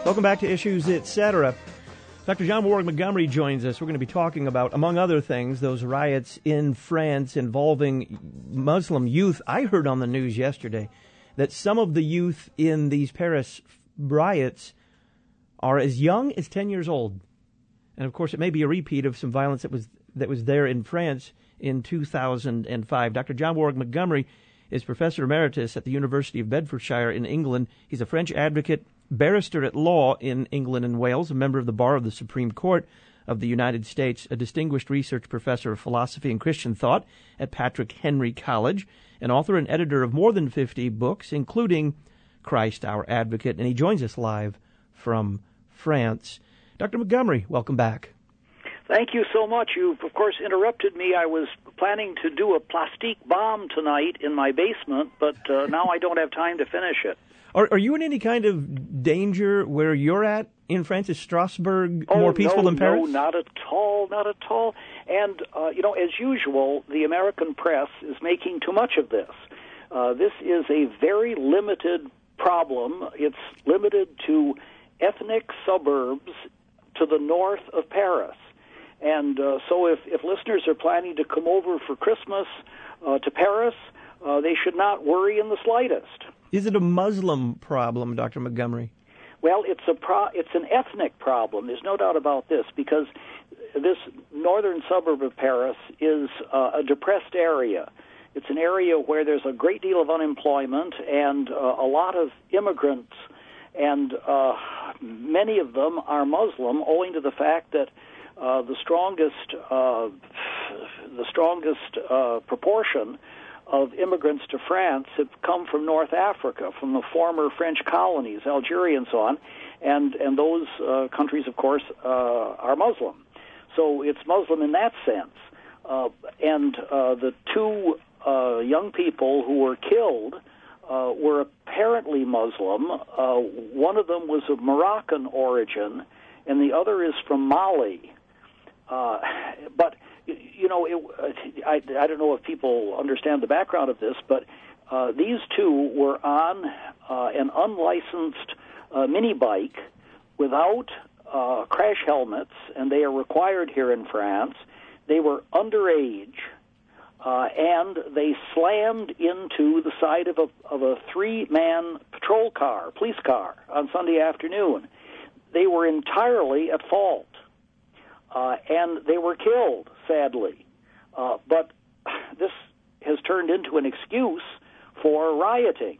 Welcome back to Issues Etc. Dr. John Warwick Montgomery joins us. We're going to be talking about, among other things, those riots in France involving Muslim youth. I heard on the news yesterday that some of the youth in these Paris riots are as young as 10 years old. And, of course, it may be a repeat of some violence that was there in France in 2005. Dr. John Warwick Montgomery is Professor Emeritus at the University of Bedfordshire in England. He's a French advocate, barrister at law in England and Wales, a member of the Bar of the Supreme Court of the United States, a distinguished research professor of philosophy and Christian thought at Patrick Henry College, an author and editor of more than 50 books, including Christ, Our Advocate, and he joins us live from France. Dr. Montgomery, welcome back. Thank you so much. You've, of course, interrupted me. I was planning to do a plastique bomb tonight in my basement, but now I don't have time to finish it. Are you in any kind of danger where you're at in France? Is Strasbourg more peaceful than Paris? No, not at all, not at all. And, as usual, the American press is making too much of this. This is a very limited problem. It's limited to ethnic suburbs to the north of Paris. And so if listeners are planning to come over for Christmas to Paris, they should not worry in the slightest. Is it a Muslim problem, Dr. Montgomery? Well, it's an ethnic problem. There's no doubt about this, because this northern suburb of Paris is a depressed area. It's an area where there's a great deal of unemployment and a lot of immigrants, and many of them are Muslim, owing to the fact that the strongest proportion of immigrants to France have come from North Africa, from the former French colonies, Algeria and so on, and those countries, of course, are Muslim. So it's Muslim in that sense. And the two young people who were killed were apparently Muslim. One of them was of Moroccan origin, and the other is from Mali. But I don't know if people understand the background of this, but these two were on an unlicensed mini bike without crash helmets, and they are required here in France. They were underage, and they slammed into the side of a three-man patrol car, police car, on Sunday afternoon. They were entirely at fault. And they were killed, sadly. But this has turned into an excuse for rioting.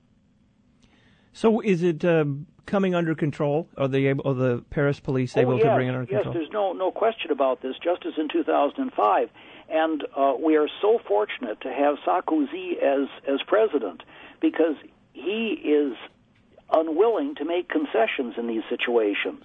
So is it coming under control? Are the Paris police able to bring it under control? Yes, there's no question about this, just as in 2005. And we are so fortunate to have Sarkozy as president, because he is unwilling to make concessions in these situations.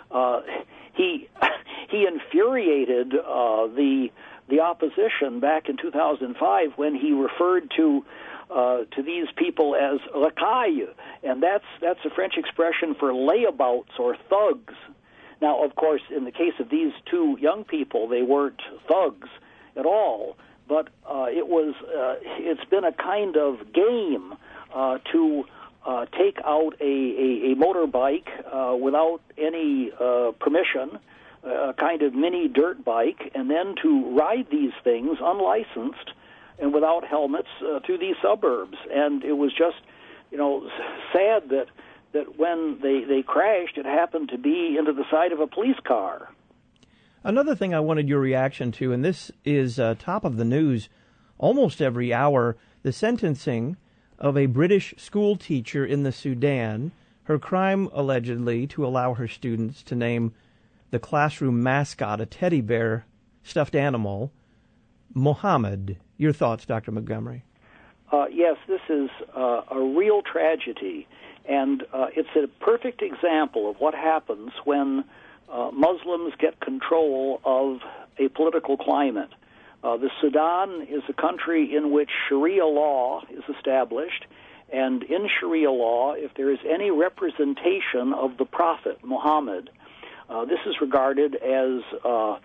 He infuriated the opposition back in 2005 when he referred to these people as racailles, and that's a French expression for layabouts or thugs. Now, of course, in the case of these two young people, they weren't thugs at all, but it's been a kind of game to take out a motorbike without any permission, a kind of mini dirt bike, and then to ride these things unlicensed and without helmets through these suburbs. And it was just, sad that when they crashed, it happened to be into the side of a police car. Another thing I wanted your reaction to, and this is top of the news almost every hour, the sentencing of a British school teacher in the Sudan, her crime allegedly to allow her students to name the classroom mascot, a teddy bear stuffed animal, Mohammed. Your thoughts, Dr. Montgomery? Yes, this is a real tragedy, and it's a perfect example of what happens when Muslims get control of a political climate. The Sudan is a country in which Sharia law is established, and in Sharia law, if there is any representation of the Prophet Muhammad, this is regarded as a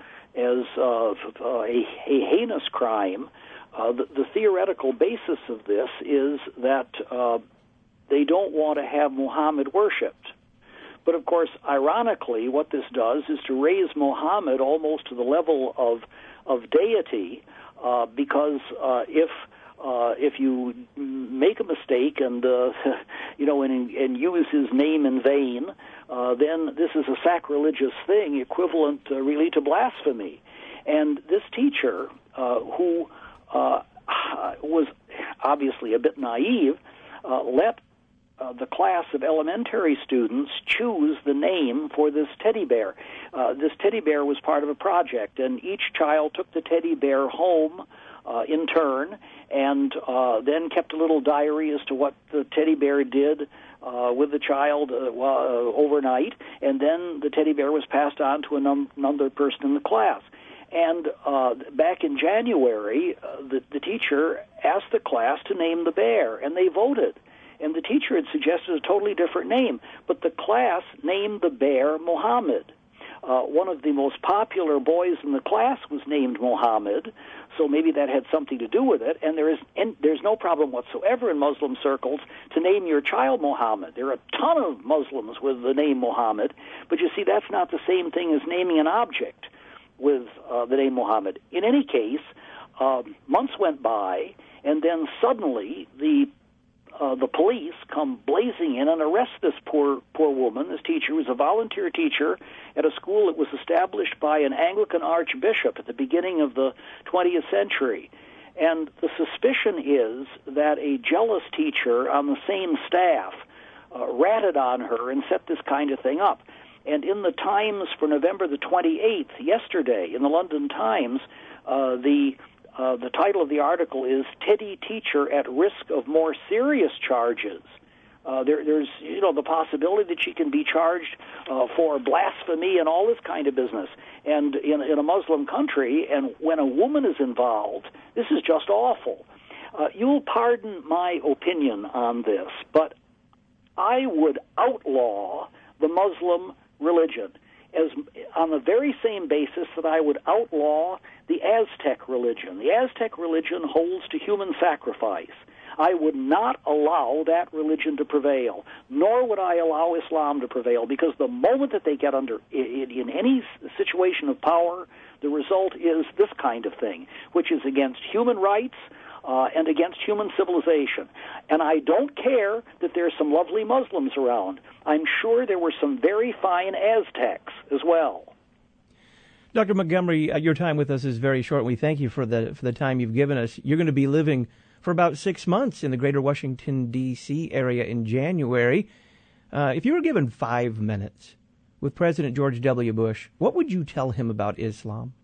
heinous crime. The theoretical basis of this is that they don't want to have Muhammad worshipped. But of course, ironically, what this does is to raise Muhammad almost to the level of deity, because if you make a mistake and and use his name in vain, then this is a sacrilegious thing, equivalent really to blasphemy. And this teacher, who was obviously a bit naive, let the class of elementary students choose the name for this teddy bear. This teddy bear was part of a project, and each child took the teddy bear home in turn, and then kept a little diary as to what the teddy bear did with the child overnight, and then the teddy bear was passed on to another person in the class. And back in January, the teacher asked the class to name the bear, and they voted. And the teacher had suggested a totally different name, but the class named the bear Muhammad. One of the most popular boys in the class was named Muhammad, so maybe that had something to do with it. And there's no problem whatsoever in Muslim circles to name your child Muhammad. There are a ton of Muslims with the name Muhammad, but you see, that's not the same thing as naming an object with the name Muhammad. In any case, months went by, and then suddenly the police come blazing in and arrest this poor woman. This teacher was a volunteer teacher at a school that was established by an Anglican archbishop at the beginning of the 20th century. And the suspicion is that a jealous teacher on the same staff ratted on her and set this kind of thing up. And in the Times for November the 28th, yesterday, in the London Times, the title of the article is "Teddy Teacher at Risk of More Serious Charges." There's the possibility that she can be charged for blasphemy and all this kind of business. And in a Muslim country, and when a woman is involved, this is just awful. You'll pardon my opinion on this, but I would outlaw the Muslim religion as on the very same basis that I would outlaw the Aztec religion. The Aztec religion holds to human sacrifice. I would not allow that religion to prevail, nor would I allow Islam to prevail, because the moment that they get under in any situation of power, the result is this kind of thing, which is against human rights and against human civilization. And I don't care that there's some lovely Muslims around. I'm sure there were some very fine Aztecs as well. Dr. Montgomery, your time with us is very short. We thank you for the time you've given us. You're going to be living for about 6 months in the greater Washington, D.C. area in January. If you were given 5 minutes with President George W. Bush, what would you tell him about Islam?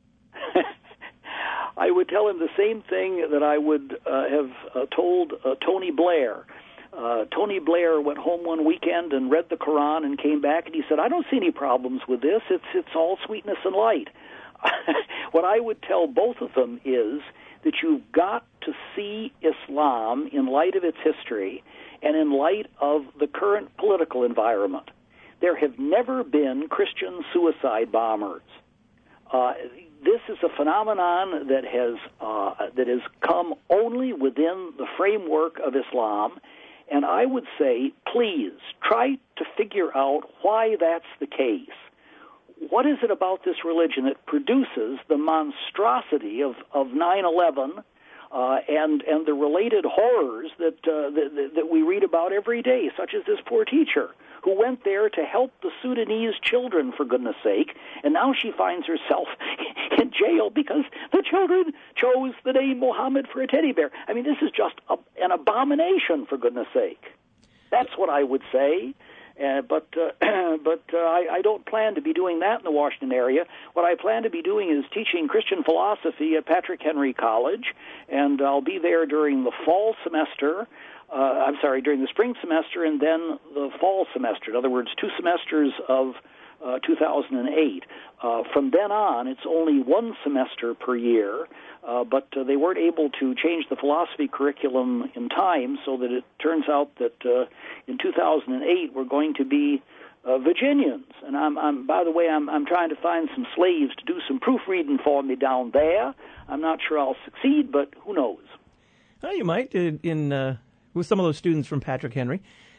I would tell him the same thing that I would have told Tony Blair. Tony Blair went home one weekend and read the Quran and came back, and he said, "I don't see any problems with this. It's all sweetness and light." What I would tell both of them is that you've got to see Islam in light of its history and in light of the current political environment. There have never been Christian suicide bombers. This is a phenomenon that has come only within the framework of Islam, and I would say, please, try to figure out why that's the case. What is it about this religion that produces the monstrosity of 9/11 and the related horrors that we read about every day, such as this poor teacher who went there to help the Sudanese children, for goodness sake, and now she finds herself in jail because the children chose the name Muhammad for a teddy bear. I mean, this is just an abomination, for goodness sake. That's what I would say. But I don't plan to be doing that in the Washington area. What I plan to be doing is teaching Christian philosophy at Patrick Henry College, and I'll be there during the fall semester. During the spring semester and then the fall semester. In other words, 2 semesters of 2008. From then on, it's only 1 semester per year, but they weren't able to change the philosophy curriculum in time, so that it turns out that in 2008 we're going to be Virginians. And I'm by the way, I'm trying to find some slaves to do some proofreading for me down there. I'm not sure I'll succeed, but who knows? Well, you might with some of those students from Patrick Henry.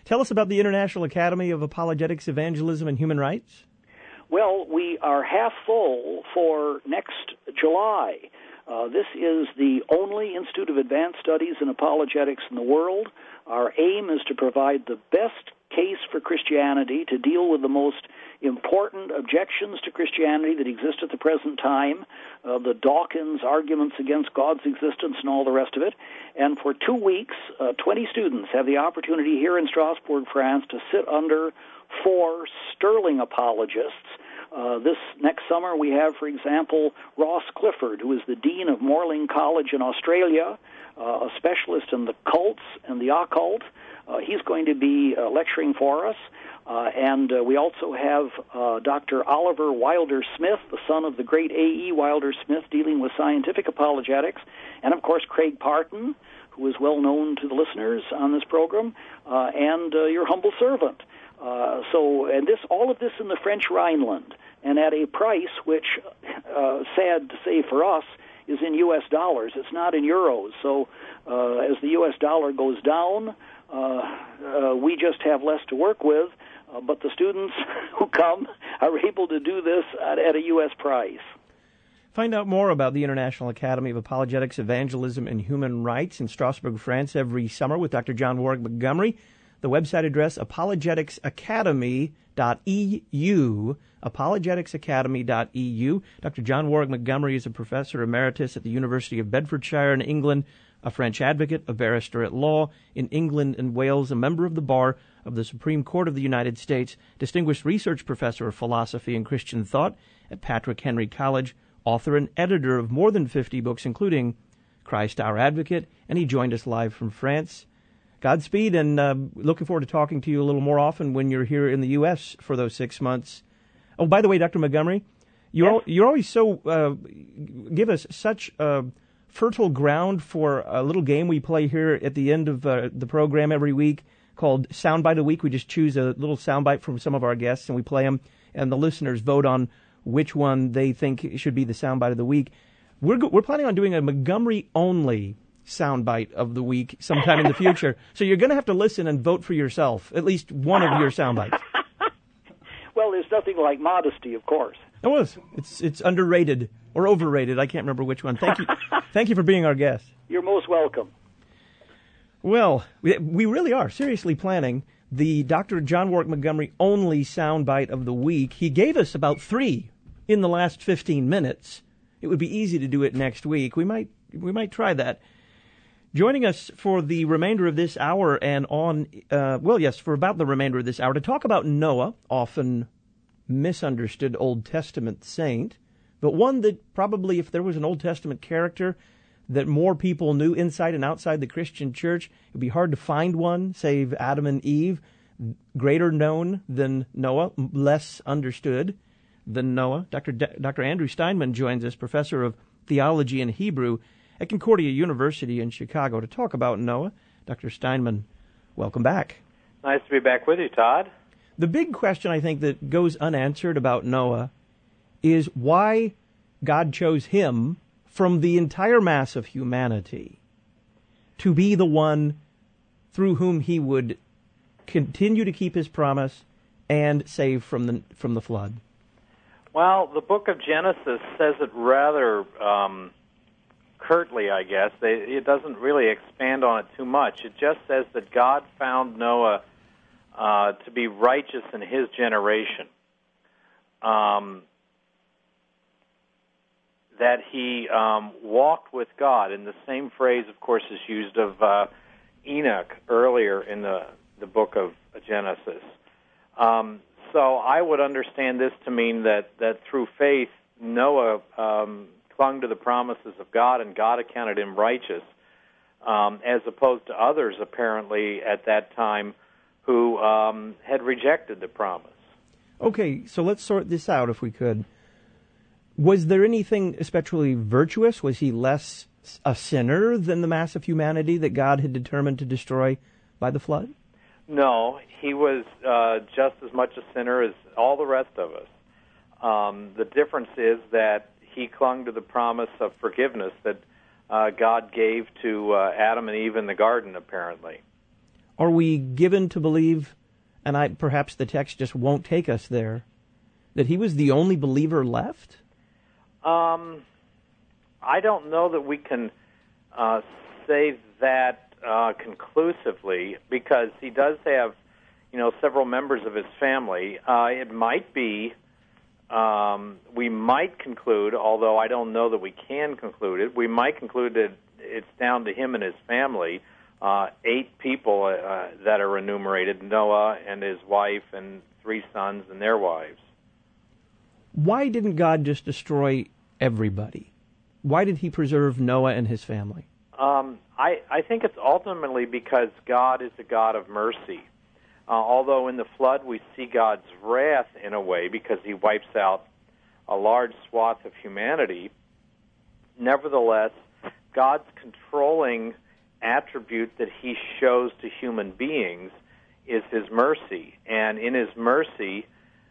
Tell us about the International Academy of Apologetics, Evangelism, and Human Rights. Well, we are half full for next July. This is the only Institute of Advanced Studies in Apologetics in the world. Our aim is to provide the best case for Christianity, to deal with the most important objections to Christianity that exist at the present time, the Dawkins arguments against God's existence and all the rest of it. And for 2 weeks, 20 students have the opportunity here in Strasbourg, France, to sit under 4 sterling apologists. This next summer we have, for example, Ross Clifford, who is the Dean of Morling College in Australia, a specialist in the cults and the occult. He's going to be lecturing for us. And we also have Dr. Oliver Wilder-Smith, the son of the great A.E. Wilder-Smith, dealing with scientific apologetics. And, of course, Craig Parton, who is well known to the listeners on this program, and your humble servant. And all of this in the French Rhineland, and at a price which, sad to say for us, is in U.S. dollars. It's not in euros. So as the U.S. dollar goes down, we just have less to work with, but the students who come are able to do this at a U.S. price. Find out more about the International Academy of Apologetics, Evangelism, and Human Rights in Strasbourg, France, every summer with Dr. John Warwick Montgomery. The website address, apologeticsacademy.eu, apologeticsacademy.eu. Dr. John Warwick Montgomery is a professor emeritus at the University of Bedfordshire in England, a French advocate, a barrister at law in England and Wales, a member of the Bar of the Supreme Court of the United States, distinguished research professor of philosophy and Christian thought at Patrick Henry College, author and editor of more than 50 books, including Christ Our Advocate, and he joined us live from France. Godspeed, and looking forward to talking to you a little more often when you're here in the U.S. for those 6 months. Oh, by the way, Dr. Montgomery, you're always so give us such fertile ground for a little game we play here at the end of the program every week called Soundbite of the Week. We just choose a little soundbite from some of our guests, and we play them, and the listeners vote on which one they think should be the soundbite of the week. We're planning on doing a Montgomery-only soundbite of the week sometime in the future. So you're going to have to listen and vote for yourself, at least one of your soundbites. Well, there's nothing like modesty, of course. It's underrated or overrated. I can't remember which one. Thank you. Thank you for being our guest. You're most welcome. Well, we really are seriously planning the Dr. John Warwick Montgomery only soundbite of the week. He gave us about 3 in the last 15 minutes. It would be easy to do it next week. We might try that. Joining us for the remainder of this hour and for about the remainder of this hour to talk about Noah, often misunderstood Old Testament saint, but one that probably, if there was an Old Testament character that more people knew inside and outside the Christian church, it would be hard to find one, save Adam and Eve, greater known than Noah, less understood than Noah. Dr. Andrew Steinman joins us, professor of theology and Hebrew at Concordia University in Chicago, to talk about Noah. Dr. Steinman, welcome back. Nice to be back with you, Todd. The big question, I think, that goes unanswered about Noah is why God chose him from the entire mass of humanity to be the one through whom he would continue to keep his promise and save from the flood. Well, the book of Genesis says it rather curtly, I guess. It doesn't really expand on it too much. It just says that God found Noah to be righteous in his generation. That he walked with God, and the same phrase, of course, is used of Enoch earlier in the book of Genesis. So I would understand this to mean that through faith, Noah clung to the promises of God, and God accounted him righteous, as opposed to others, apparently, at that time, who had rejected the promise. Okay, so let's sort this out, if we could. Was there anything especially virtuous? Was he less a sinner than the mass of humanity that God had determined to destroy by the flood? No, he was just as much a sinner as all the rest of us. The difference is that he clung to the promise of forgiveness that God gave to Adam and Eve in the garden, apparently. Are we given to believe, and perhaps the text just won't take us there, that he was the only believer left? I don't know that we can say that conclusively, because he does have, several members of his family. It might be, we might conclude, although I don't know that we can conclude it, we might conclude that it's down to him and his family. 8 people that are enumerated: Noah and his wife and 3 sons and their wives. Why didn't God just destroy everybody? Why did he preserve Noah and his family? I think it's ultimately because God is a God of mercy. Although in the flood we see God's wrath in a way because he wipes out a large swath of humanity, nevertheless, God's controlling attribute that he shows to human beings is his mercy. And in his mercy,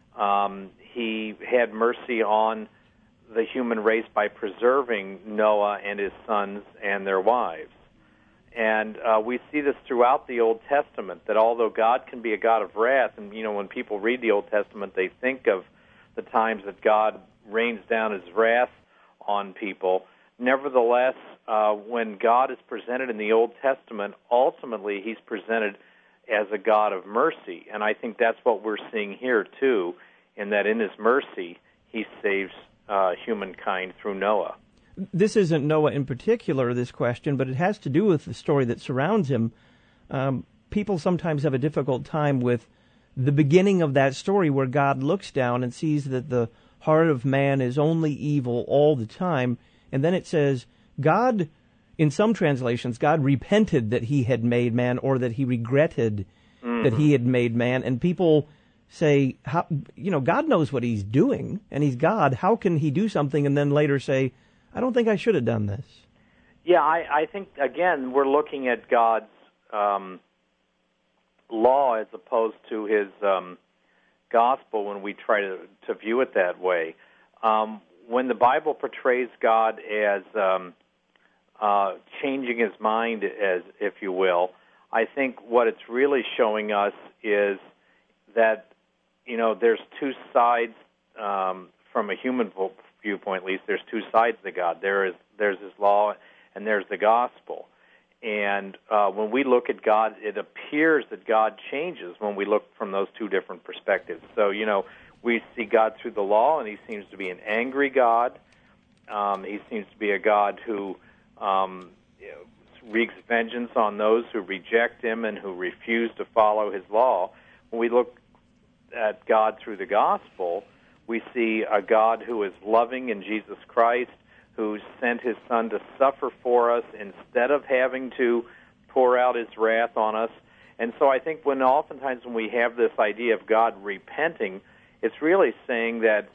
he had mercy on the human race by preserving Noah and his sons and their wives. And we see this throughout the Old Testament, that although God can be a God of wrath, and when people read the Old Testament, they think of the times that God rains down his wrath on people. Nevertheless, when God is presented in the Old Testament, ultimately he's presented as a God of mercy. And I think that's what we're seeing here, too, in that in his mercy, he saves humankind through Noah. This isn't Noah in particular, this question, but it has to do with the story that surrounds him. People sometimes have a difficult time with the beginning of that story where God looks down and sees that the heart of man is only evil all the time. And then it says, God, in some translations, God repented that he had made man, or that he regretted that he had made man. And people say, God knows what he's doing, and he's God. How can he do something and then later say, I don't think I should have done this? Yeah, I think, again, we're looking at God's law as opposed to his gospel when we try to view it that way. When the Bible portrays God as changing his mind, as if you will, I think what it's really showing us is that, there's 2 sides from a human viewpoint, at least. There's 2 sides to God. There's his law, and there's the gospel. And when we look at God, it appears that God changes when we look from those 2 different perspectives. So, we see God through the law, and he seems to be an angry God. He seems to be a God who wreaks vengeance on those who reject him and who refuse to follow his law. When we look at God through the gospel, we see a God who is loving in Jesus Christ, who sent his Son to suffer for us instead of having to pour out his wrath on us. And so I think oftentimes when we have this idea of God repenting, it's really saying that,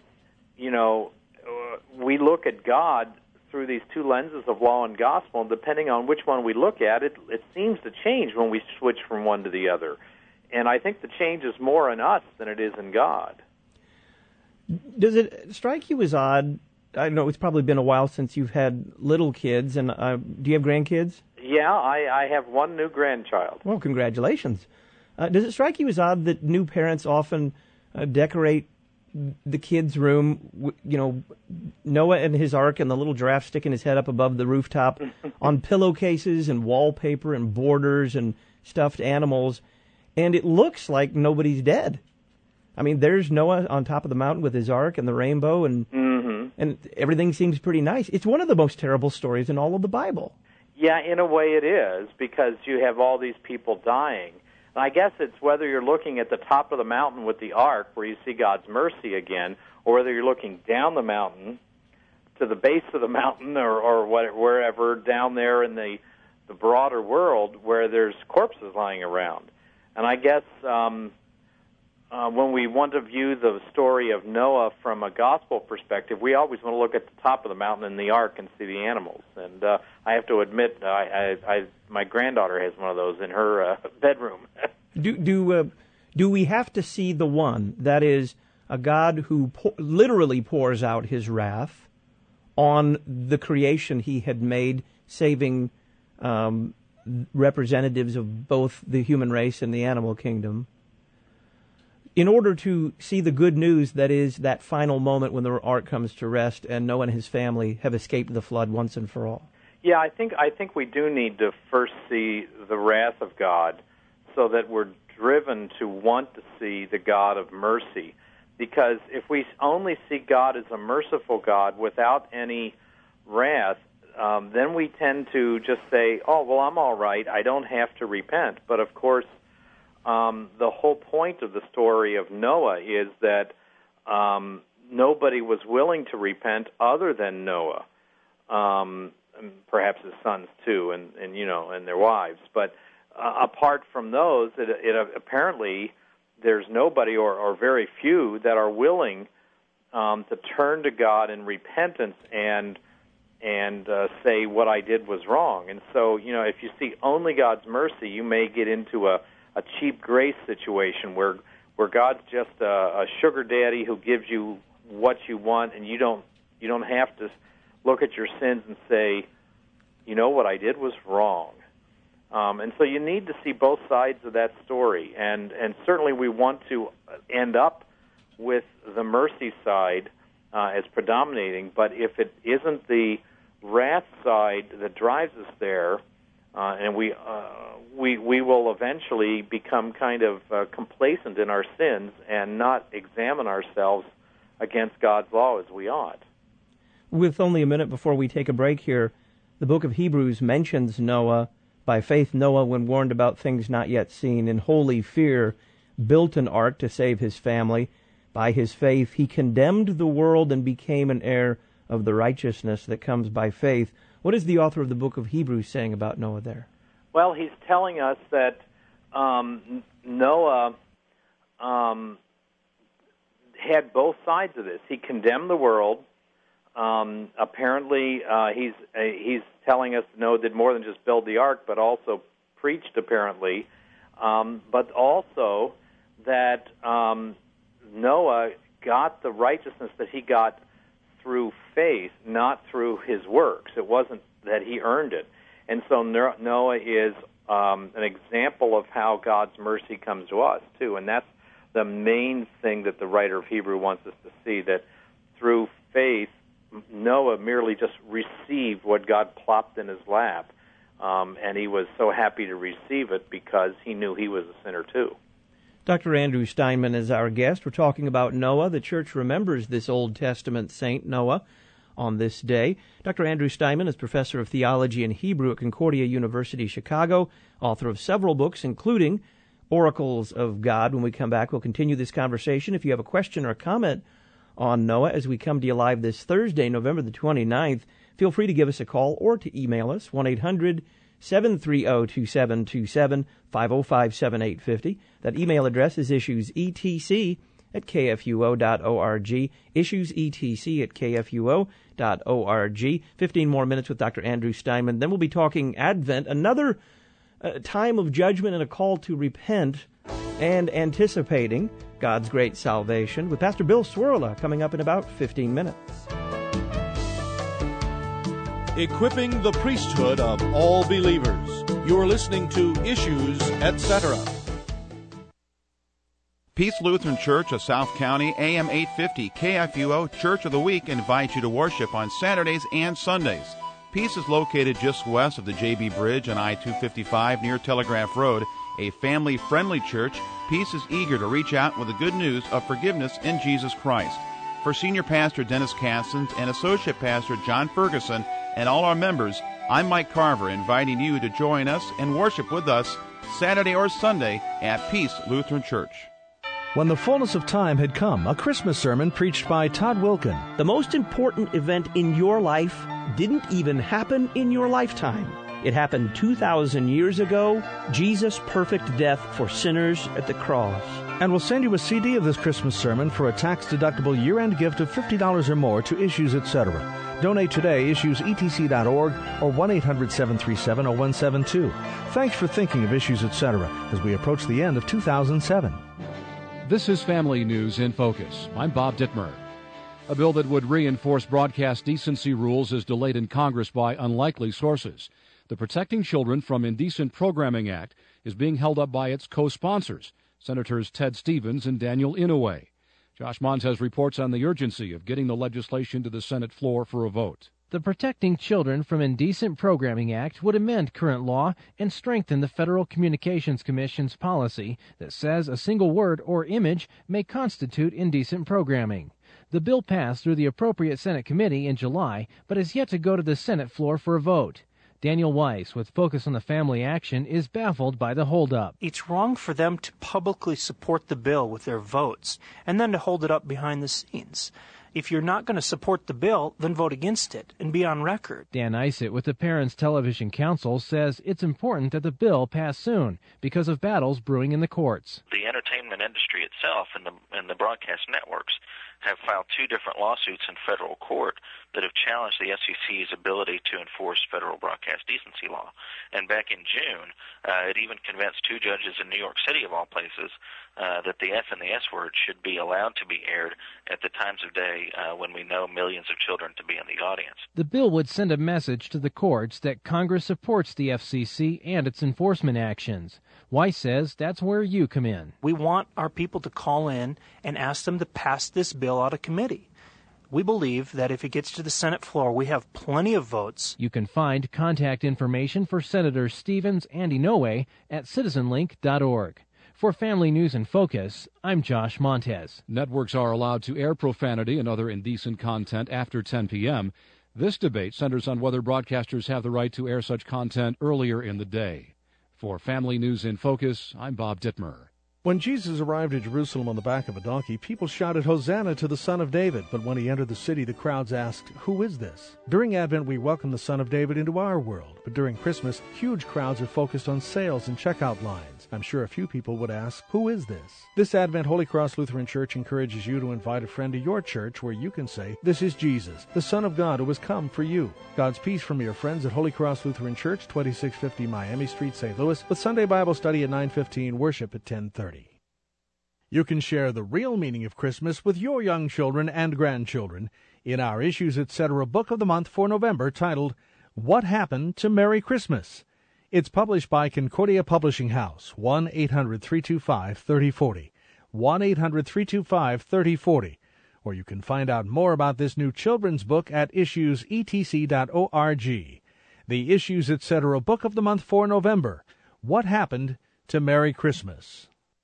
we look at God through these 2 lenses of law and gospel, and depending on which one we look at, it seems to change when we switch from one to the other. And I think the change is more in us than it is in God. Does it strike you as odd? I know it's probably been a while since you've had little kids, and do you have grandkids? Yeah, I have 1 new grandchild. Well, congratulations. Does it strike you as odd that new parents often decorate the kids' room, Noah and his ark and the little giraffe sticking his head up above the rooftop on pillowcases and wallpaper and borders and stuffed animals, and it looks like nobody's dead? I mean, there's Noah on top of the mountain with his ark and the rainbow, and everything seems pretty nice. It's one of the most terrible stories in all of the Bible. Yeah, in a way it is, because you have all these people dying. And I guess it's whether you're looking at the top of the mountain with the ark, where you see God's mercy again, or whether you're looking down the mountain to the base of the mountain, or wherever down there in the broader world where there's corpses lying around. And I guess when we want to view the story of Noah from a gospel perspective, we always want to look at the top of the mountain in the ark and see the animals. And I have to admit, my granddaughter has one of those in her bedroom. Do we have to see the one, that is, a God who literally pours out his wrath on the creation he had made, saving representatives of both the human race and the animal kingdom, in order to see the good news that is that final moment when the ark comes to rest and Noah and his family have escaped the flood once and for all? Yeah, I think we do need to first see the wrath of God so that we're driven to want to see the God of mercy. Because if we only see God as a merciful God without any wrath, then we tend to just say, oh, well, I'm all right, I don't have to repent. But of course, the whole point of the story of Noah is that nobody was willing to repent other than Noah, perhaps his sons too, and their wives. But apart from those, apparently there's nobody or very few that are willing to turn to God in repentance and say what I did was wrong. And so, if you see only God's mercy, you may get into a cheap grace situation where God's just a sugar daddy who gives you what you want, and you don't have to look at your sins and say, what I did was wrong. And so you need to see both sides of that story, and certainly we want to end up with the mercy side as predominating. But if it isn't the wrath side that drives us there, and we will eventually become kind of complacent in our sins and not examine ourselves against God's law as we ought. With only a minute before we take a break here, the book of Hebrews mentions Noah. By faith, Noah, when warned about things not yet seen, in holy fear, built an ark to save his family. By his faith, he condemned the world and became an heir of the righteousness that comes by faith. What is the author of the book of Hebrews saying about Noah there? Well, he's telling us that Noah had both sides of this. He condemned the world. Apparently, he's telling us Noah did more than just build the ark, but also preached, apparently. But also that Noah got the righteousness that he got through faith, not through his works. It wasn't that he earned it. And so Noah is an example of how God's mercy comes to us, too. And that's the main thing that the writer of Hebrew wants us to see, that through faith, Noah merely just received what God plopped in his lap, and he was so happy to receive it because he knew he was a sinner too. Dr. Andrew Steinman is our guest. We're talking about Noah. The church remembers this Old Testament saint, Noah, on this day. Dr. Andrew Steinman is professor of theology and Hebrew at Concordia University, Chicago, author of several books, including Oracles of God. When we come back, we'll continue this conversation. If you have a question or a comment on Noah as we come to you live this Thursday, November the 29th, feel free to give us a call or to email us, 1-800-730-2727, 505-7850. That email address is issuesetc@kfuo.org, issuesetc@kfuo.org. 15 more minutes with Dr. Andrew Steinman. Then we'll be talking Advent, another time of judgment and a call to repent, and anticipating God's great salvation, with Pastor Bill Swirla coming up in about 15 minutes. Equipping the priesthood of all believers. You're listening to Issues, Etc. Peace Lutheran Church of South County, AM 850, KFUO, Church of the Week invites you to worship on Saturdays and Sundays. Peace is located just west of the JB Bridge on I-255 near Telegraph Road. A family-friendly church, Peace is eager to reach out with the good news of forgiveness in Jesus Christ. For Senior Pastor Dennis Cassens and Associate Pastor John Ferguson and all our members, I'm Mike Carver, inviting you to join us and worship with us Saturday or Sunday at Peace Lutheran Church. When the fullness of time had come, a Christmas sermon preached by Todd Wilkin. The most important event in your life didn't even happen in your lifetime. It happened 2,000 years ago, Jesus' perfect death for sinners at the cross. And we'll send you a CD of this Christmas sermon for a tax-deductible year-end gift of $50 or more to Issues, Etc. Donate today, issuesetc.org, or 1-800-737-0172. Thanks for thinking of Issues, Etc. as we approach the end of 2007. This is Family News in Focus. I'm Bob Dittmer. A bill that would reinforce broadcast decency rules is delayed in Congress by unlikely sources. The Protecting Children from Indecent Programming Act is being held up by its co-sponsors, Senators Ted Stevens and Daniel Inouye. Josh Montez reports on the urgency of getting the legislation to the Senate floor for a vote. The Protecting Children from Indecent Programming Act would amend current law and strengthen the Federal Communications Commission's policy that says a single word or image may constitute indecent programming. The bill passed through the appropriate Senate committee in July, but has yet to go to the Senate floor for a vote. Daniel Weiss, with Focus on the Family Action, is baffled by the holdup. It's wrong for them to publicly support the bill with their votes and then to hold it up behind the scenes. If you're not going to support the bill, then vote against it and be on record. Dan Isett with the Parents Television Council says it's important that the bill pass soon because of battles brewing in the courts. The entertainment industry itself and the broadcast networks have filed 2 different lawsuits in federal court that have challenged the FCC's ability to enforce federal broadcast decency law. And back in June, it even convinced 2 judges in New York City, of all places, that the F and the S word should be allowed to be aired at the times of day when we know millions of children to be in the audience. The bill would send a message to the courts that Congress supports the FCC and its enforcement actions. Weiss says that's where you come in. We want our people to call in and ask them to pass this bill out of committee. We believe that if it gets to the Senate floor, we have plenty of votes. You can find contact information for Senators Stevens and Inouye at citizenlink.org. For Family News in Focus, I'm Josh Montez. Networks are allowed to air profanity and other indecent content after 10 p.m. This debate centers on whether broadcasters have the right to air such content earlier in the day. For Family News in Focus, I'm Bob Dittmer. When Jesus arrived at Jerusalem on the back of a donkey, people shouted, "Hosanna to the Son of David." But when he entered the city, the crowds asked, "Who is this?" During Advent, we welcome the Son of David into our world. But during Christmas, huge crowds are focused on sales and checkout lines. I'm sure a few people would ask, "Who is this?" This Advent, Holy Cross Lutheran Church encourages you to invite a friend to your church where you can say, "This is Jesus, the Son of God who has come for you." God's peace from your friends at Holy Cross Lutheran Church, 2650 Miami Street, St. Louis, with Sunday Bible study at 9:15, worship at 10:30. You can share the real meaning of Christmas with your young children and grandchildren in our Issues Etc. Book of the Month for November titled, What Happened to Merry Christmas? It's published by Concordia Publishing House, 1-800-325-3040, 1-800-325-3040, or you can find out more about this new children's book at issuesetc.org. The Issues Etc. Book of the Month for November, What Happened to Merry Christmas?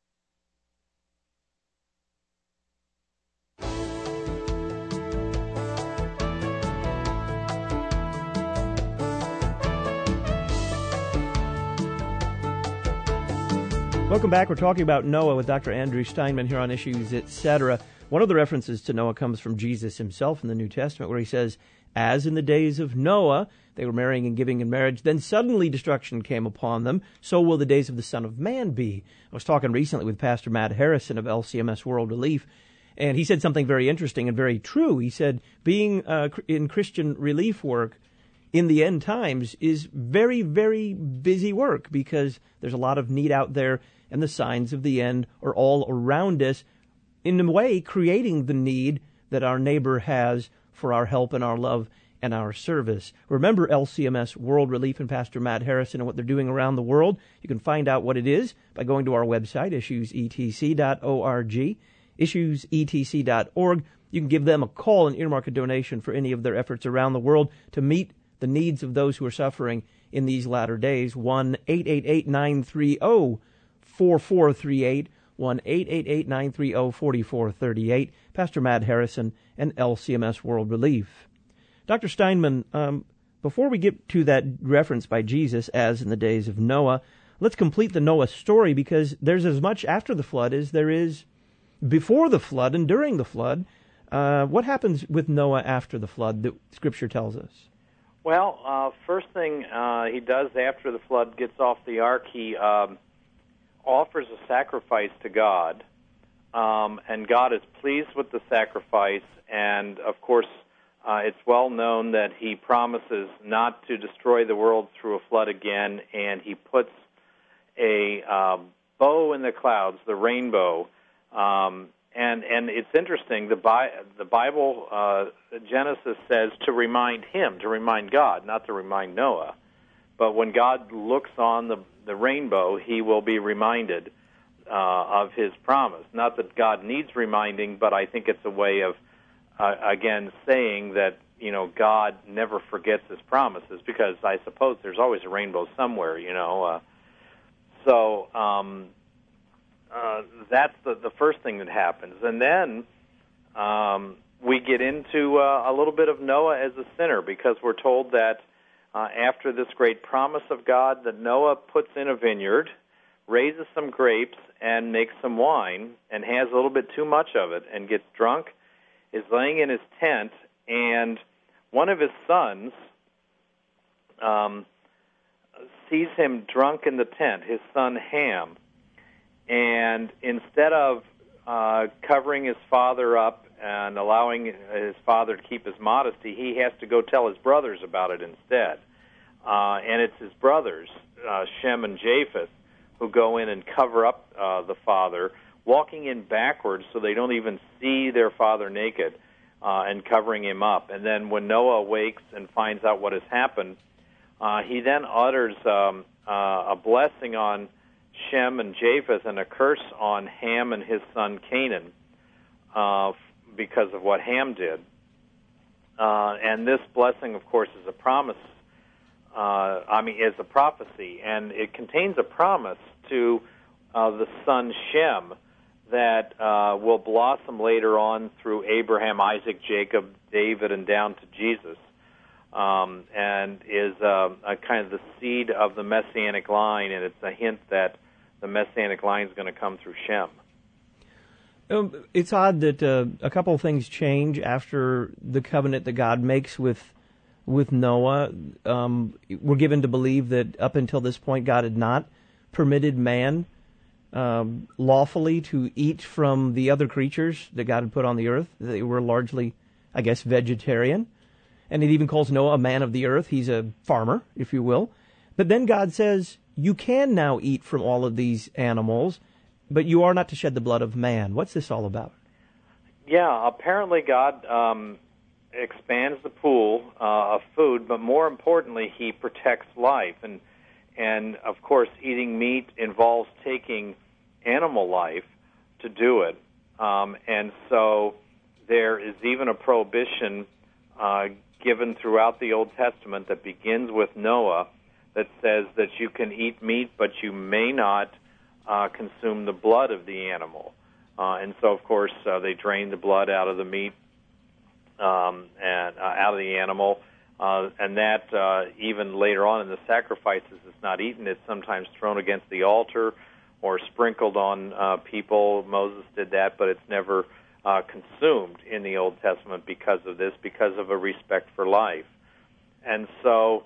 Welcome back. We're talking about Noah with Dr. Andrew Steinman here on Issues Etc. One of the references to Noah comes from Jesus himself in the New Testament, where he says, "As in the days of Noah, they were marrying and giving in marriage, then suddenly destruction came upon them, so will the days of the Son of Man be." I was talking recently with Pastor Matt Harrison of LCMS World Relief, and he said something very interesting and very true. He said being in Christian relief work in the end times is very, very busy work because there's a lot of need out there, and the signs of the end are all around us, in a way creating the need that our neighbor has for our help and our love and our service. Remember LCMS World Relief and Pastor Matt Harrison and what they're doing around the world. You can find out what it is by going to our website, issuesetc.org, issuesetc.org. You can give them a call and earmark a donation for any of their efforts around the world to meet the needs of those who are suffering in these latter days. 1-888-930-4438, 1-888-930-4438. Pastor Matt Harrison and LCMS World Relief. Dr. Steinman, before we get to that reference by Jesus, as in the days of Noah, let's complete the Noah story, because there's as much after the flood as there is before the flood and during the flood. What happens with Noah after the flood that Scripture tells us? Well, first thing he does after the flood, gets off the ark, he offers a sacrifice to God, and God is pleased with the sacrifice, and of course it's well known that he promises not to destroy the world through a flood again, and he puts a bow in the clouds, the rainbow. And it's interesting, the Bible, Genesis says to remind him, to remind God, not to remind Noah, But when God looks on the rainbow, he will be reminded of his promise. Not that God needs reminding, but I think it's a way of, again, saying that, God never forgets his promises, because I suppose there's always a rainbow somewhere, So that's the first thing that happens. And then we get into a little bit of Noah as a sinner, because we're told that after this great promise of God, that Noah puts in a vineyard, raises some grapes, and makes some wine, and has a little bit too much of it, and gets drunk, is laying in his tent, and one of his sons sees him drunk in the tent, his son Ham, and instead of covering his father up and allowing his father to keep his modesty, he has to go tell his brothers about it instead. And it's his brothers, Shem and Japheth, who go in and cover up the father, walking in backwards so they don't even see their father naked, and covering him up. And then when Noah awakes and finds out what has happened, he then utters a blessing on Shem and Japheth and a curse on Ham and his son Canaan because of what Ham did. And this blessing, of course, is a promise. Is a prophecy, and it contains a promise to the son Shem that will blossom later on through Abraham, Isaac, Jacob, David, and down to Jesus, and is a kind of the seed of the Messianic line, and it's a hint that the Messianic line is going to come through Shem. It's odd that a couple of things change after the covenant that God makes with Noah. We're given to believe that up until this point, God had not permitted man lawfully to eat from the other creatures that God had put on the earth. They were largely, I guess, vegetarian. And it even calls Noah a man of the earth. He's a farmer, if you will. But then God says, you can now eat from all of these animals, but you are not to shed the blood of man. What's this all about? Yeah, apparently God expands the pool of food, but more importantly, he protects life. And of course, eating meat involves taking animal life to do it. And so there is even a prohibition given throughout the Old Testament that begins with Noah that says that you can eat meat, but you may not consume the blood of the animal. And so, of course, they drain the blood out of the meat and out of the animal. And that even later on in the sacrifices is not eaten. It's sometimes thrown against the altar or sprinkled on people. Moses did that, but it's never consumed in the Old Testament because of this, because of a respect for life. And so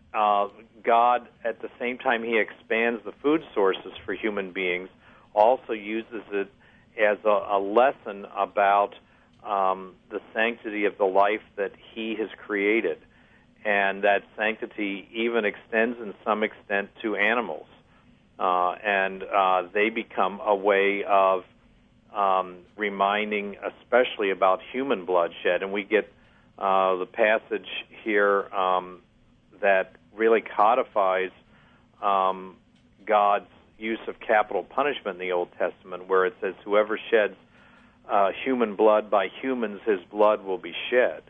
God, at the same time he expands the food sources for human beings, also uses it as a lesson about the sanctity of the life that he has created. And that sanctity even extends in some extent to animals. And they become a way of reminding especially about human bloodshed. And we get the passage here that really codifies God's use of capital punishment in the Old Testament, where it says, whoever sheds human blood by humans, his blood will be shed.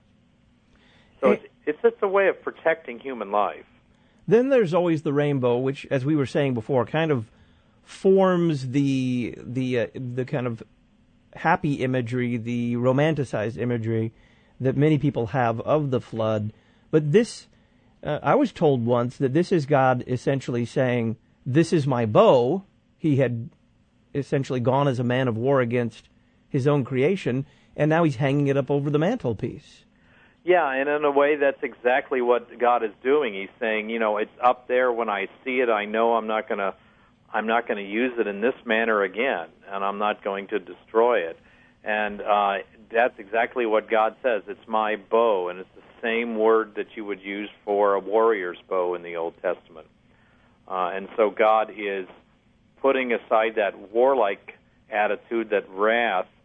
So it's just a way of protecting human life. Then there's always the rainbow, which, as we were saying before, kind of forms the kind of happy imagery, the romanticized imagery that many people have of the flood. But this, I was told once that this is God essentially saying, this is my bow. He had essentially gone as a man of war against his own creation, and now he's hanging it up over the mantelpiece. Yeah, and in a way, that's exactly what God is doing. He's saying, it's up there. When I see it, I know I'm not going to use it in this manner again, and I'm not going to destroy it. And that's exactly what God says. It's my bow, and it's the same word that you would use for a warrior's bow in the Old Testament. And so God is putting aside that warlike attitude, that wrath,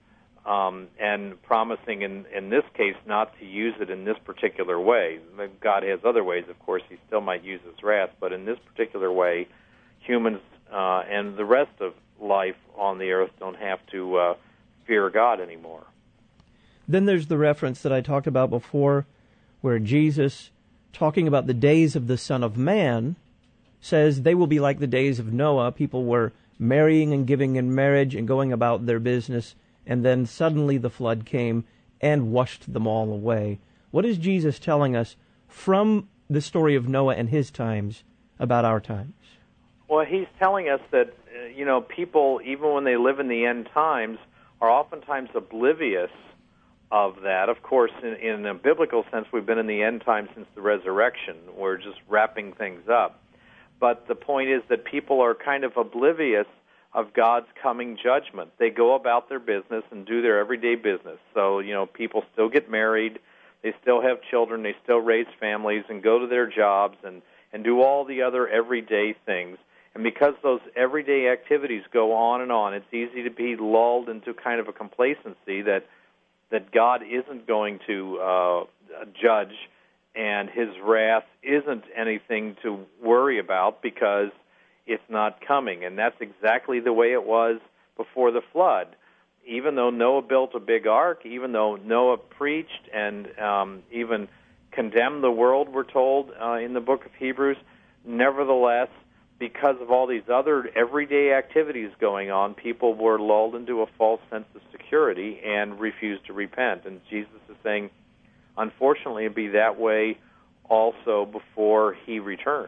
and promising in this case not to use it in this particular way. God has other ways, of course. He still might use his wrath, but in this particular way, humans and the rest of life on the earth don't have to fear God anymore. Then there's the reference that I talked about before, where Jesus, talking about the days of the Son of Man, says they will be like the days of Noah. People were marrying and giving in marriage and going about their business, and then suddenly the flood came and washed them all away. What is Jesus telling us from the story of Noah and his times about our times? Well, he's telling us that, people, even when they live in the end times, are oftentimes oblivious of that. Of course, in a biblical sense, we've been in the end times since the resurrection. We're just wrapping things up. But the point is that people are kind of oblivious of God's coming judgment. They go about their business and do their everyday business. So, people still get married, they still have children, they still raise families and go to their jobs and do all the other everyday things. And because those everyday activities go on, it's easy to be lulled into kind of a complacency that God isn't going to judge, and his wrath isn't anything to worry about because it's not coming. And that's exactly the way it was before the flood. Even though Noah built a big ark, even though Noah preached and even condemned the world, we're told in the book of Hebrews, nevertheless, because of all these other everyday activities going on, people were lulled into a false sense of security and refused to repent. And Jesus is saying, unfortunately, it'll be that way also before he returns.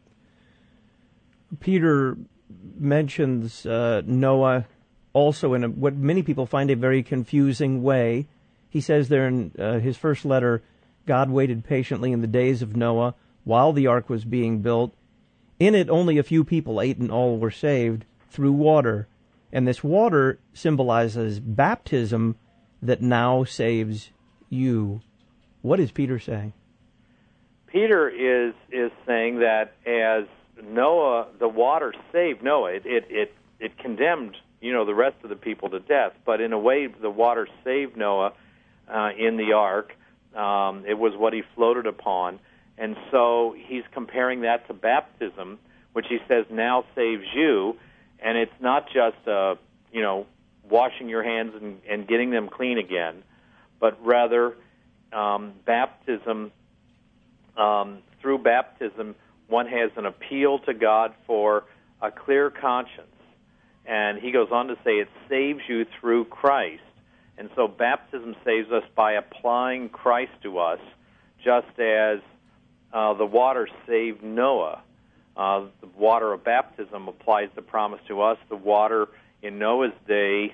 Peter mentions Noah also in what many people find a very confusing way. He says there in his first letter, God waited patiently in the days of Noah while the ark was being built. In it, only a few people, 8 in all, were saved through water. And this water symbolizes baptism that now saves you. What is Peter saying? Peter is saying that as Noah, the water saved Noah. It condemned, the rest of the people to death. But in a way, the water saved Noah in the ark. It was what he floated upon. And so he's comparing that to baptism, which he says now saves you. And it's not just, washing your hands and getting them clean again, but rather baptism. Through baptism, one has an appeal to God for a clear conscience. And he goes on to say it saves you through Christ. And so baptism saves us by applying Christ to us, just as the water saved Noah. The water of baptism applies the promise to us. The water in Noah's day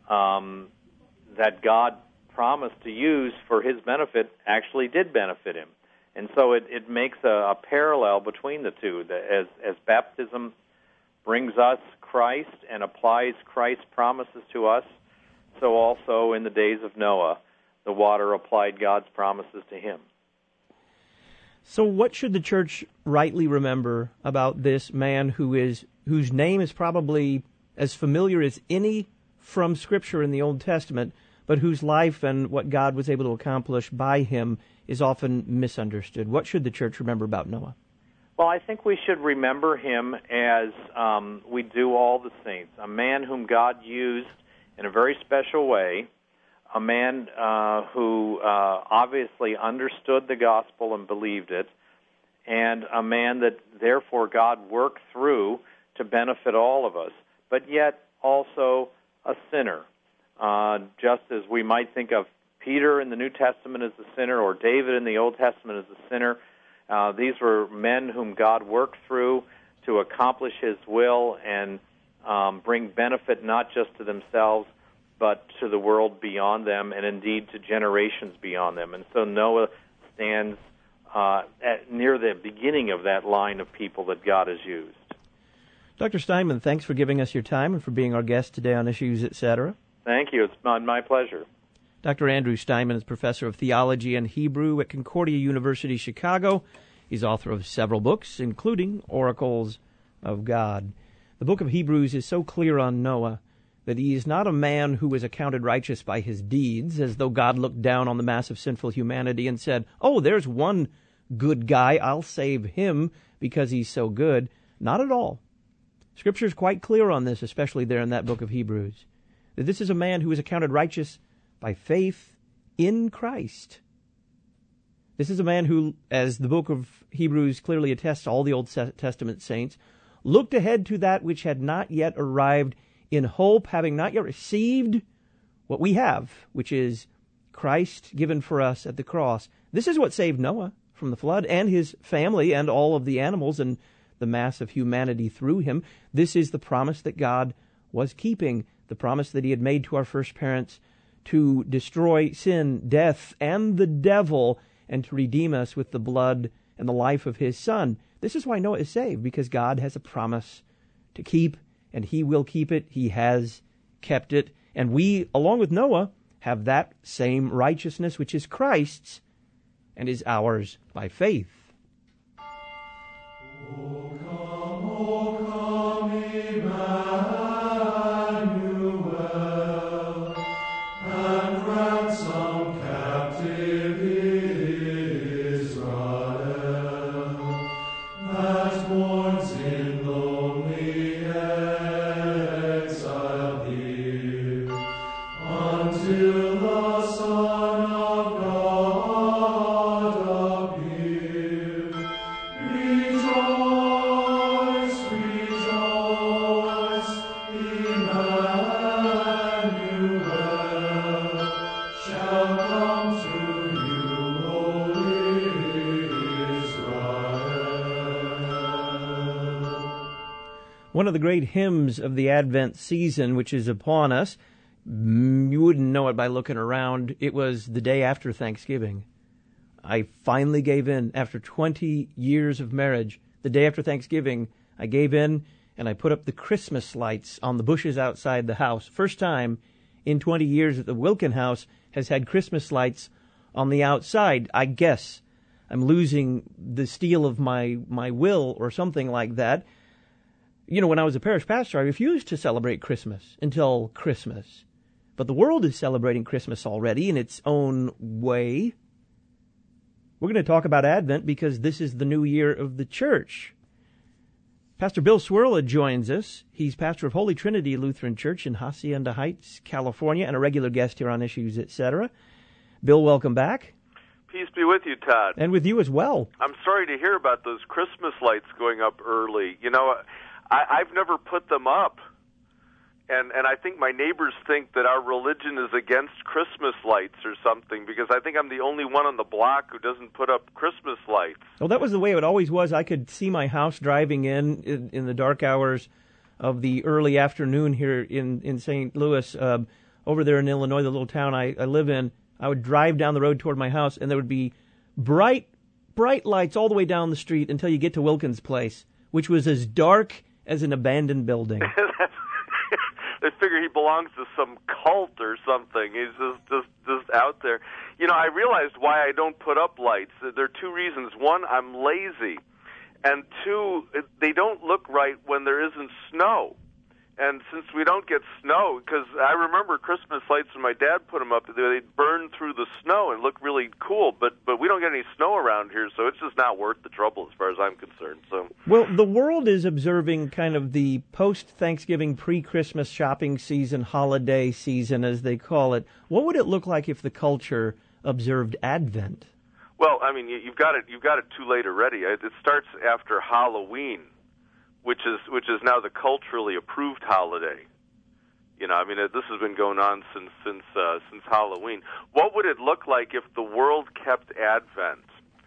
that God promised to use for his benefit actually did benefit him. And so it makes a parallel between the two. As baptism brings us Christ and applies Christ's promises to us, so also in the days of Noah, the water applied God's promises to him. So what should the church rightly remember about this man whose name is probably as familiar as any from Scripture in the Old Testament, but whose life and what God was able to accomplish by him is often misunderstood? What should the church remember about Noah? Well, I think we should remember him as we do all the saints, a man whom God used in a very special way, a man who obviously understood the gospel and believed it, and a man that therefore God worked through to benefit all of us, but yet also a sinner. Just as we might think of Peter in the New Testament as a sinner, or David in the Old Testament as a sinner, these were men whom God worked through to accomplish his will and bring benefit not just to themselves, but to the world beyond them, and indeed to generations beyond them. And so Noah stands near the beginning of that line of people that God has used. Dr. Steinman, thanks for giving us your time and for being our guest today on Issues, Etc. Thank you. It's my pleasure. Dr. Andrew Steinman is professor of theology and Hebrew at Concordia University, Chicago. He's author of several books, including Oracles of God. The book of Hebrews is so clear on Noah that he is not a man who is accounted righteous by his deeds, as though God looked down on the mass of sinful humanity and said, oh, there's one good guy, I'll save him because he's so good. Not at all. Scripture is quite clear on this, especially there in that book of Hebrews, that this is a man who is accounted righteous by faith in Christ. This is a man who, as the book of Hebrews clearly attests to all the Old Testament saints, looked ahead to that which had not yet arrived in hope, having not yet received what we have, which is Christ given for us at the cross. This is what saved Noah from the flood and his family and all of the animals and the mass of humanity through him. This is the promise that God was keeping, the promise that he had made to our first parents to destroy sin, death, and the devil, and to redeem us with the blood and the life of his Son. This is why Noah is saved, because God has a promise to keep, and he will keep it. He has kept it. And we, along with Noah, have that same righteousness, which is Christ's, and is ours by faith. One of the great hymns of the Advent season, which is upon us, you wouldn't know it by looking around. It was the day after Thanksgiving. I finally gave in after 20 years of marriage. The day after Thanksgiving, I gave in and I put up the Christmas lights on the bushes outside the house. First time in 20 years that the Wilkin house has had Christmas lights on the outside. I guess I'm losing the steel of my will or something like that. You know, when I was a parish pastor, I refused to celebrate Christmas until Christmas. But the world is celebrating Christmas already in its own way. We're going to talk about Advent because this is the new year of the church. Pastor Bill Swirla joins us. He's pastor of Holy Trinity Lutheran Church in Hacienda Heights, California, and a regular guest here on Issues, etc. Bill, welcome back. Peace be with you, Todd. And with you as well. I'm sorry to hear about those Christmas lights going up early. You know, I've never put them up, and I think my neighbors think that our religion is against Christmas lights or something, because I think I'm the only one on the block who doesn't put up Christmas lights. Well, that was the way it always was. I could see my house driving in the dark hours of the early afternoon here in St. Louis, over there in Illinois, the little town I live in. I would drive down the road toward my house, and there would be bright lights all the way down the street until you get to Wilkins' place, which was as dark as an abandoned building. They figure he belongs to some cult or something. He's just out there. You know, I realized why I don't put up lights. There are two reasons. One, I'm lazy. And two, they don't look right when there isn't snow. And since we don't get snow, because I remember Christmas lights when my dad put them up, they'd burn through the snow and look really cool, but we don't get any snow around here, so it's just not worth the trouble as far as I'm concerned. So, well, the world is observing kind of the post-Thanksgiving, pre-Christmas shopping season, holiday season, as they call it. What would it look like if the culture observed Advent? Well, I mean, you've got it too late already. It starts after Halloween, which is now the culturally approved holiday. You know, I mean, this has been going on since Halloween. What would it look like if the world kept Advent?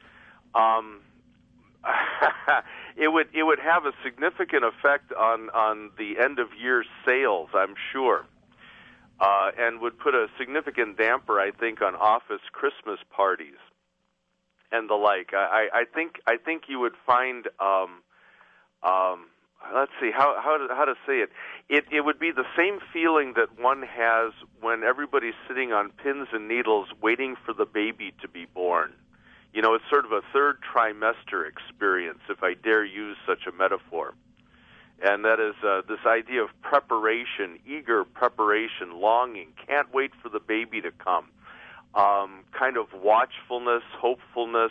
It would have a significant effect on the end of year sales, I'm sure, and would put a significant damper, I think, on office Christmas parties and the like. I think you would find. Let's see how to say it. It would be the same feeling that one has when everybody's sitting on pins and needles waiting for the baby to be born. You know, it's sort of a third trimester experience, if I dare use such a metaphor. and that is this idea of preparation, eager preparation, longing, can't wait for the baby to come, kind of watchfulness, hopefulness,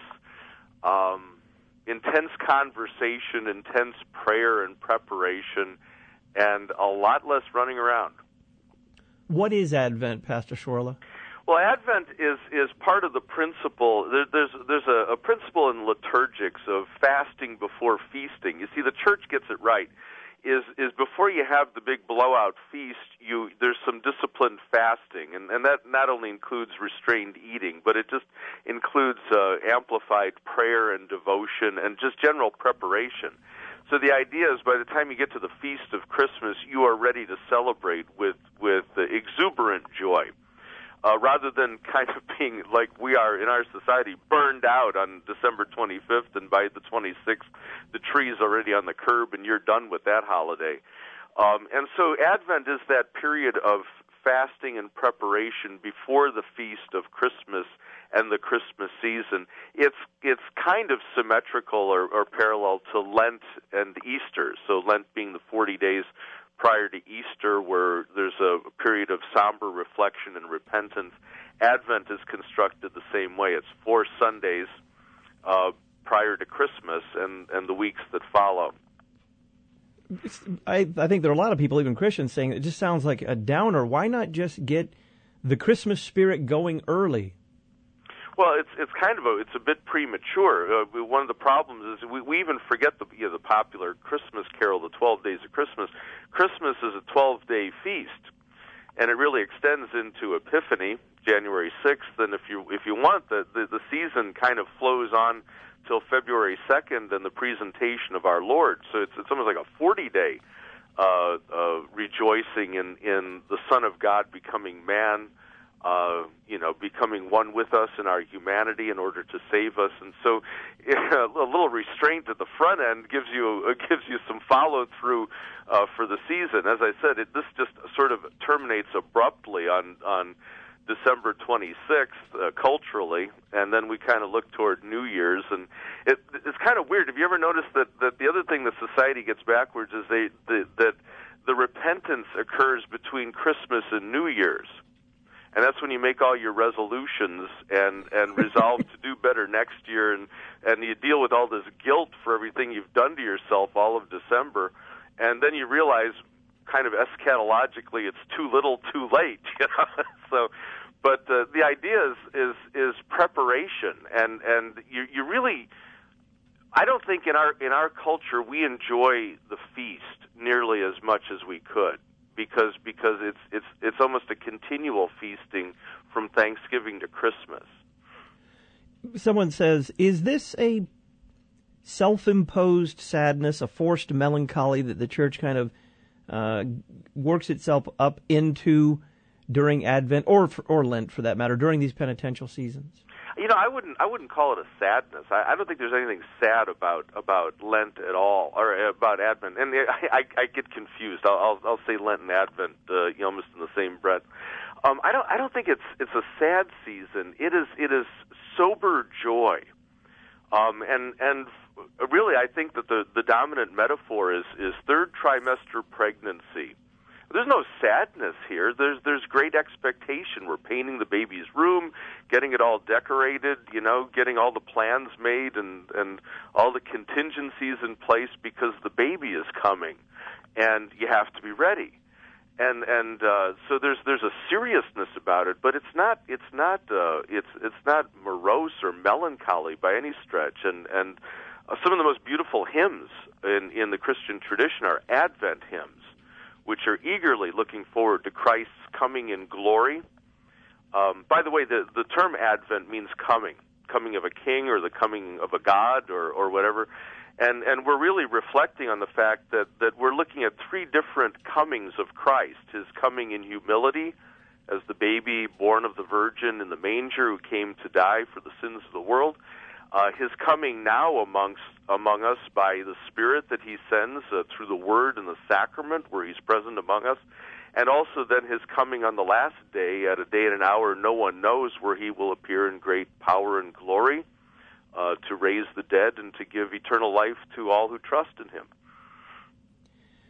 intense conversation, intense prayer and preparation, and a lot less running around. What is Advent, Pastor Schorla? Well, Advent is part of the principle. There's a principle in liturgics of fasting before feasting. You see, the church gets it right. Is before you have the big blowout feast, there's some disciplined fasting, and that not only includes restrained eating, but it just includes amplified prayer and devotion and just general preparation. So the idea is by the time you get to the feast of Christmas, you are ready to celebrate with exuberant joy. Rather than kind of being like we are in our society, burned out on December 25th, and by the 26th, the tree's already on the curb, and you're done with that holiday. And so Advent is that period of fasting and preparation before the feast of Christmas and the Christmas season. It's kind of symmetrical or parallel to Lent and Easter, so Lent being the 40 days prior to Easter, where there's a period of somber reflection and repentance. Advent is constructed the same way. It's 4 Sundays prior to Christmas and the weeks that follow. I think there are a lot of people, even Christians, saying it just sounds like a downer. Why not just get the Christmas spirit going early? Well, it's kind of it's a bit premature. One of the problems is we even forget the popular Christmas carol, the 12 Days of Christmas. Christmas is a 12-day feast, and it really extends into Epiphany, January 6th. And if you want, the season kind of flows on till February 2nd and the presentation of our Lord. So it's almost like a 40-day rejoicing in the Son of God becoming man. Becoming one with us in our humanity in order to save us, and so a little restraint at the front end gives you some follow through for the season. As I said, this just sort of terminates abruptly on December 26th culturally, and then we kind of look toward New Year's, and it's kind of weird. Have you ever noticed that the other thing that society gets backwards is that the repentance occurs between Christmas and New Year's? And that's when you make all your resolutions and resolve to do better next year, and you deal with all this guilt for everything you've done to yourself all of December, and then you realize, kind of eschatologically, it's too little, too late. So, but the idea is preparation, and you really, I don't think in our culture we enjoy the feast nearly as much as we could. Because it's almost a continual feasting from Thanksgiving to Christmas. Someone says, is this a self-imposed sadness, a forced melancholy that the church kind of works itself up into during Advent or Lent, for that matter, during these penitential seasons? I wouldn't call it a sadness. I don't think there's anything sad about Lent at all, or about Advent. And I get confused. I'll say Lent and Advent almost in the same breath. I don't think it's a sad season. It is sober joy. And really, I think that the dominant metaphor is third trimester pregnancy. There's no sadness here. There's great expectation. We're painting the baby's room, getting it all decorated, getting all the plans made and all the contingencies in place because the baby is coming, and you have to be ready. And so there's a seriousness about it, but it's not morose or melancholy by any stretch. And some of the most beautiful hymns in the Christian tradition are Advent hymns, which are eagerly looking forward to Christ's coming in glory. By the way, the term Advent means coming of a king or the coming of a god or whatever. And we're really reflecting on the fact that we're looking at 3 different comings of Christ. His coming in humility as the baby born of the Virgin in the manger who came to die for the sins of the world. His coming now among us by the Spirit that he sends through the Word and the Sacrament where he's present among us, and also then his coming on the last day at a day and an hour no one knows, where he will appear in great power and glory to raise the dead and to give eternal life to all who trust in him.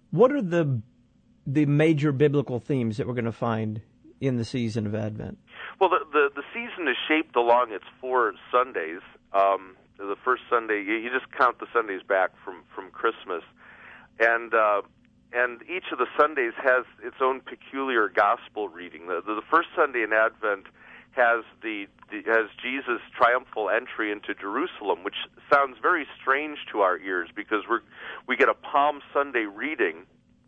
What are the major biblical themes that we're going to find in the season of Advent? Well, the season is shaped along its 4 Sundays. The first Sunday, you just count the Sundays back from Christmas, and each of the Sundays has its own peculiar gospel reading. The first Sunday in Advent has Jesus' triumphal entry into Jerusalem, which sounds very strange to our ears because we get a Palm Sunday reading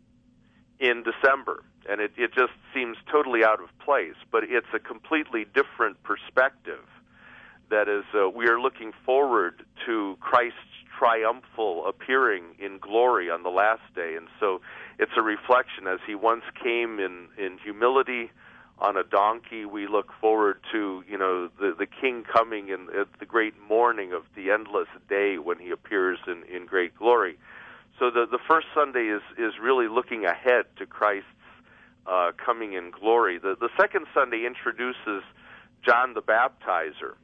in December, and it just seems totally out of place. But it's a completely different perspective. That is, we are looking forward to Christ's triumphal appearing in glory on the last day, and so it's a reflection. As he once came in humility on a donkey, we look forward to the King coming in the great morning of the endless day when he appears in great glory. So the first Sunday is really looking ahead to Christ's coming in glory. The second Sunday introduces John the Baptizer,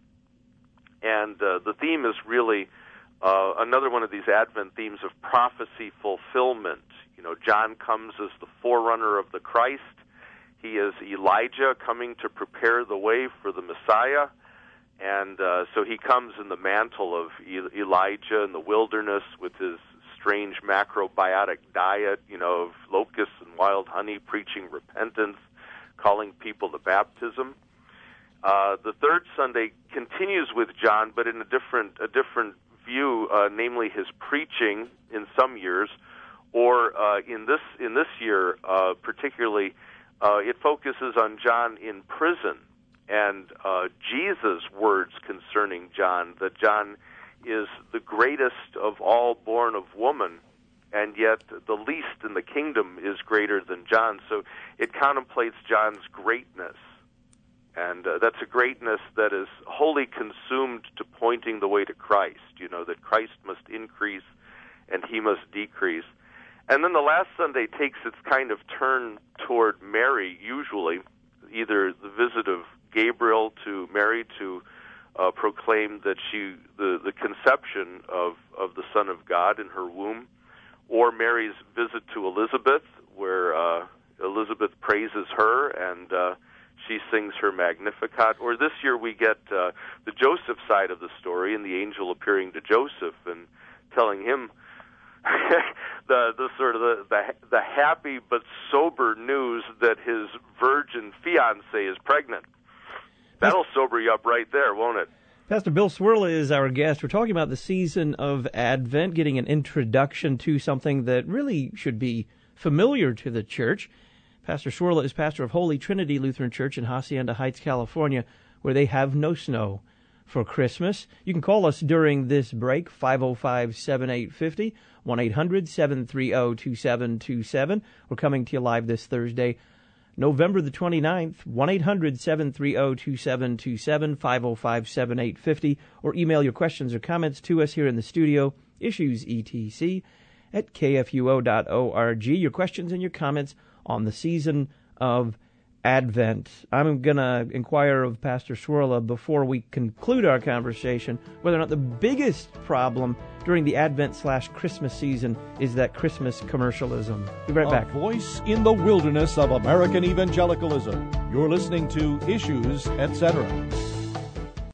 and the theme is really another one of these Advent themes of prophecy fulfillment. John comes as the forerunner of the Christ. He is Elijah coming to prepare the way for the Messiah, and so he comes in the mantle of Elijah in the wilderness with his strange macrobiotic diet, of locusts and wild honey, preaching repentance, calling people to baptism. The third Sunday continues with John, but in a different view, namely his preaching in some years, or in this year particularly, it focuses on John in prison and Jesus' words concerning John, that John is the greatest of all born of woman, and yet the least in the kingdom is greater than John. So it contemplates John's greatness. And that's a greatness that is wholly consumed to pointing the way to Christ, that Christ must increase and he must decrease. And then the last Sunday takes its kind of turn toward Mary, usually, either the visit of Gabriel to Mary to proclaim that the conception of the Son of God in her womb, or Mary's visit to Elizabeth, where Elizabeth praises her and she sings her Magnificat. Or this year we get the Joseph side of the story, and the angel appearing to Joseph and telling him the happy but sober news that his virgin fiancée is pregnant. That'll sober you up right there, won't it? Pastor Bill Cwirla is our guest. We're talking about the season of Advent, getting an introduction to something that really should be familiar to the church. Pastor Cwirla is pastor of Holy Trinity Lutheran Church in Hacienda Heights, California, where they have no snow for Christmas. You can call us during this break, 505-7850, 1-800-730-2727. We're coming to you live this Thursday, November the 29th, 1-800-730-2727, 505-7850, or email your questions or comments to us here in the studio, issuesetc@kfuo.org. Your questions and your comments on the season of Advent. I'm going to inquire of Pastor Cwirla before we conclude our conversation whether or not the biggest problem during the Advent/Christmas season is that Christmas commercialism. Be right back. A voice in the wilderness of American evangelicalism. You're listening to Issues, Etc.